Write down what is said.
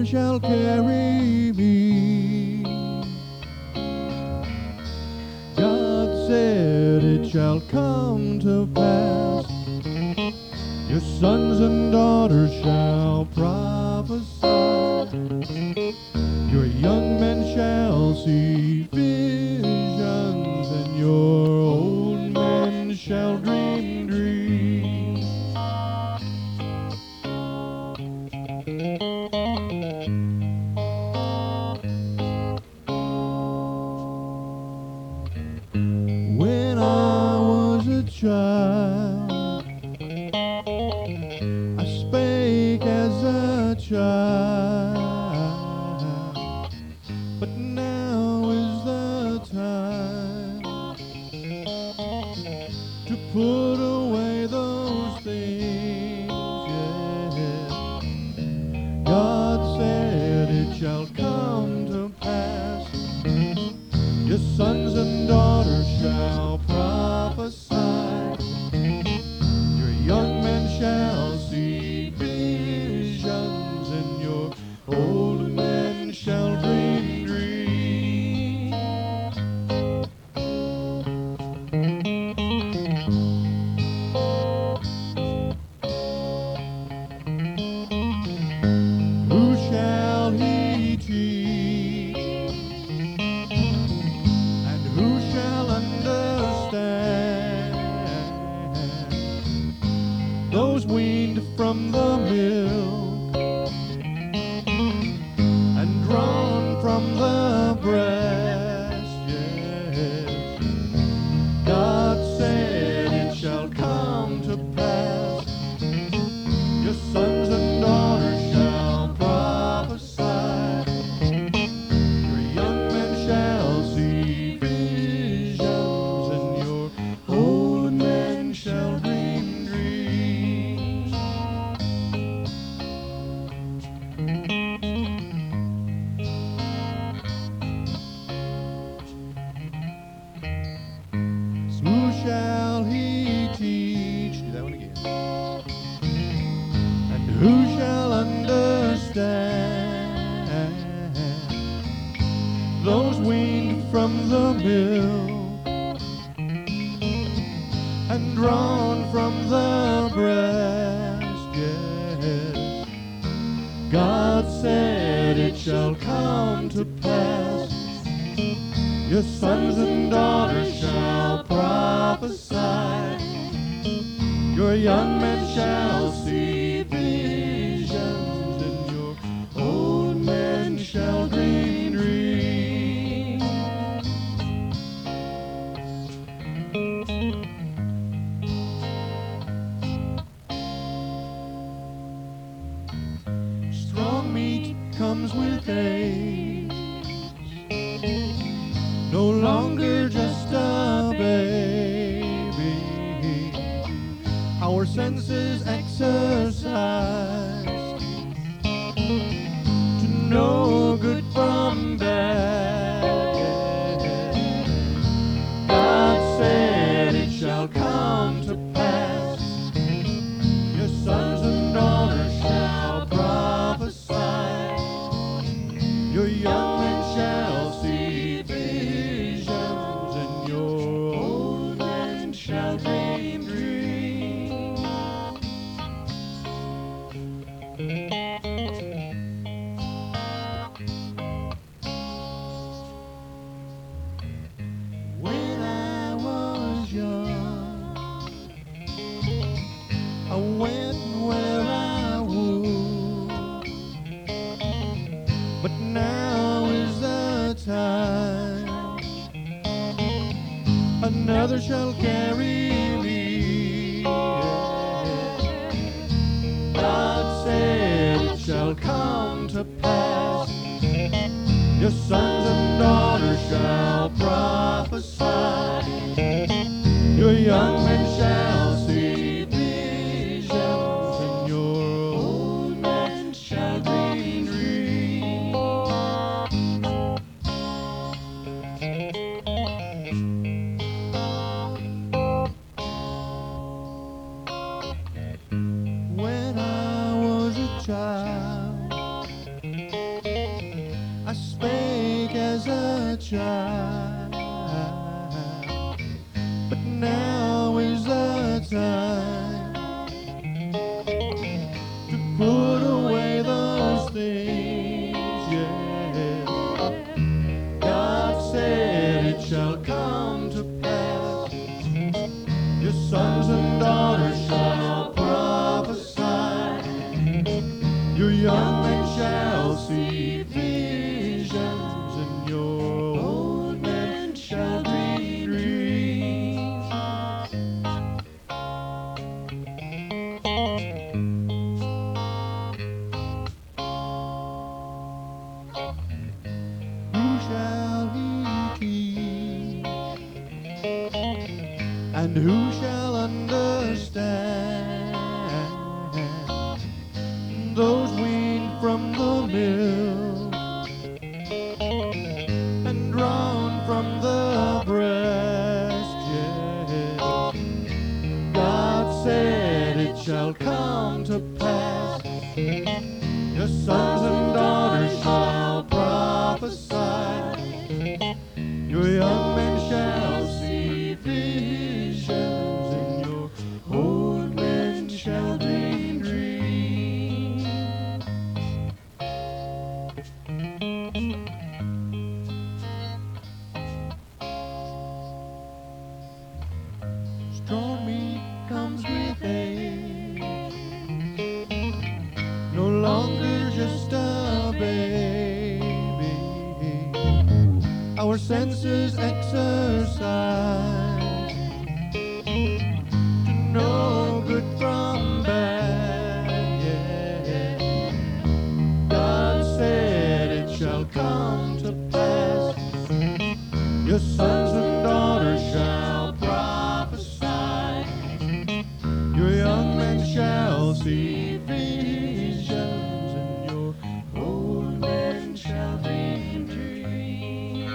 shall carry me. God said it shall come to pass. Your sons and daughters shall prophesy. Your young men shall see visions, and your old men shall dream dreams. When I was a child, I spake as a child, but now is the time to put away those things, yes. God said it shall come to pass. Your sons and daughters shall prophesy. Your young men shall see visions, and your old men shall dream dreams. Who shall he teach? And who shall understand those weaned from the milk and drawn from the breast? Yes, God said it shall come to pass. Your sons and daughters shall prophesy. Your young men shall see visions, and your old men shall dream dreams. Who shall he teach? Do that one again. And who shall understand those weaned from the milk and drawn from the breast? Yes, God said it shall come to pass. Your sons and daughters shall prophesy. Your young men shall see visions, and your old men shall dream dreams. Strong meat comes with age, no longer just a baby. Our senses exercised to know good from bad. God said it shall come to pass. Your sons and daughters shall prophesy. Your young men shall see visions, and your old men shall dream dreams. When I was young, I went where I would, but now is the time another shall carry me. God said it shall come to pass. Your sons and daughters shall prophesy. Your young men shall see visions, and your old men shall dream dreams. When I was a child, but now is the time to put away those things. Yeah, God said it shall come to pass. Your sons and daughters shall prophesy. Your young men shall see visions, and your old men shall dream dreams. Who shall he teach? And who shall understand those weaned from the milk and drawn from the breast? Yes, God said it shall come to pass. Your sons and daughters shall prophesy. Your young men shall see visions, and your old men shall dream dreams. Strong meat comes with age, no longer just a baby. Our senses exercise to know good from bad. Yeah, God said it shall come to pass. Your sons and daughters shall prophesy. Your young men shall see visions, and your old men shall dream dreams.